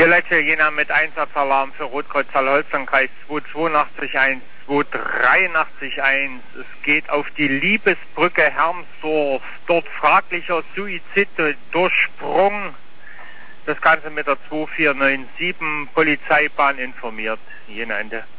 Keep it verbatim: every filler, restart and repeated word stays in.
Violette Jena mit Einsatzalarm für Rotkreuz Saale-Holstein-Kreis zwei zwei acht eins, zwei drei acht eins. Es geht auf die Liebesbrücke Hermsdorf. Dort fraglicher Suizid durch Sprung. Das Ganze mit der zwei vier neun sieben Polizeibahn informiert. Jena Ende.